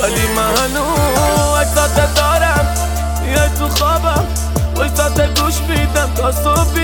ولی من هنوز عکسات دارم. یه تو خوابم وایسات گوش میدم تا صبح